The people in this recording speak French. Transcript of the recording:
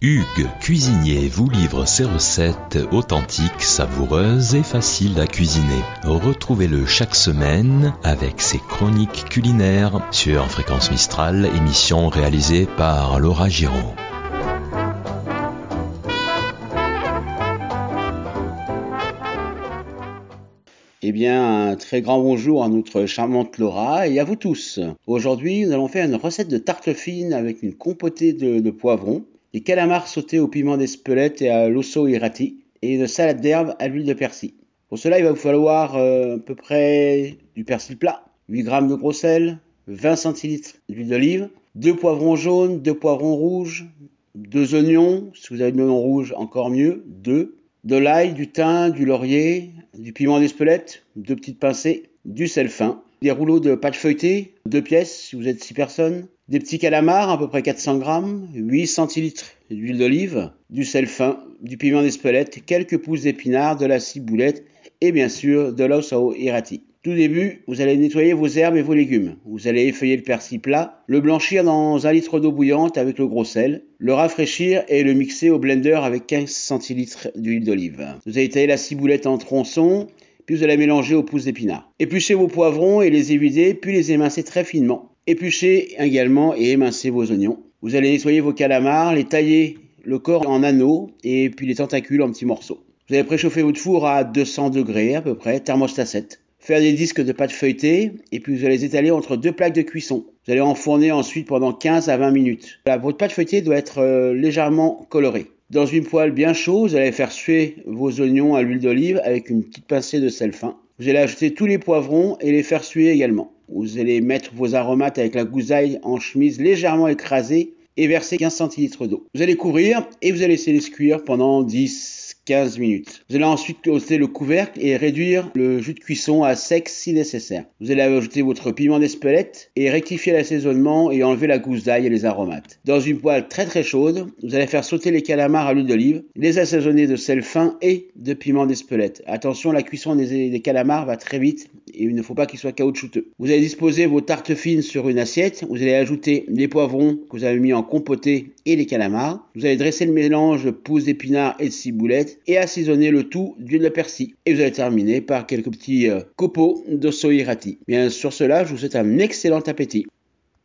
Hugues, cuisinier, vous livre ses recettes authentiques, savoureuses et faciles à cuisiner. Retrouvez-le chaque semaine avec ses chroniques culinaires sur Fréquence Mistral, émission réalisée par Laura Giraud. Eh bien, un très grand bonjour à notre charmante Laura et à vous tous. Aujourd'hui, nous allons faire une recette de tarte fine avec une compotée de poivrons, des calamars sautés au piment d'Espelette et à l'osso irati, et une salade d'herbes à l'huile de persil. Pour cela, il va vous falloir à peu près du persil plat, 8 g de gros sel, 20 centilitres d'huile d'olive, 2 poivrons jaunes, 2 poivrons rouges, 2 oignons, si vous avez de l'oignon rouge, encore mieux, 2, de l'ail, du thym, du laurier, du piment d'Espelette, 2 petites pincées, du sel fin, des rouleaux de pâte feuilletée, 2 pièces si vous êtes 6 personnes, des petits calamars, à peu près 400 g, 8 centilitres d'huile d'olive, du sel fin, du piment d'Espelette, quelques pousses d'épinards, de la ciboulette et bien sûr de l'osso irati. Tout début, vous allez nettoyer vos herbes et vos légumes. Vous allez effeuiller le persil plat, le blanchir dans 1 litre d'eau bouillante avec le gros sel, le rafraîchir et le mixer au blender avec 15 centilitres d'huile d'olive. Vous allez tailler la ciboulette en tronçons, puis vous allez mélanger aux pousses d'épinards. Épluchez vos poivrons et les évider, puis les émincer très finement. Épluchez également et émincez vos oignons. Vous allez nettoyer vos calamars, les tailler le corps en anneaux et puis les tentacules en petits morceaux. Vous allez préchauffer votre four à 200 degrés à peu près, thermostat 7. Faire des disques de pâte feuilletée et puis vous allez les étaler entre 2 plaques de cuisson. Vous allez enfourner ensuite pendant 15 à 20 minutes. Votre pâte feuilletée doit être légèrement colorée. Dans une poêle bien chaude, vous allez faire suer vos oignons à l'huile d'olive avec une petite pincée de sel fin. Vous allez ajouter tous les poivrons et les faire suer également. Vous allez mettre vos aromates avec la gousaille en chemise légèrement écrasée et verser 15 centilitres d'eau. Vous allez couvrir et vous allez laisser les cuire pendant 10-15 minutes. Vous allez ensuite ôter le couvercle et réduire le jus de cuisson à sec si nécessaire. Vous allez ajouter votre piment d'Espelette et rectifier l'assaisonnement et enlever la gousse d'ail et les aromates. Dans une poêle très chaude, vous allez faire sauter les calamars à l'huile d'olive, les assaisonner de sel fin et de piment d'Espelette. Attention, la cuisson des calamars va très vite et il ne faut pas qu'ils soient caoutchouteux. Vous allez disposer vos tartes fines sur une assiette. Vous allez ajouter les poivrons que vous avez mis en compotée et les calamars. Vous allez dresser le mélange de pousses d'épinards et de ciboulette et assaisonner le tout d'huile de persil. Et vous allez terminer par quelques petits copeaux d'osso irati. Bien sur cela, je vous souhaite un excellent appétit.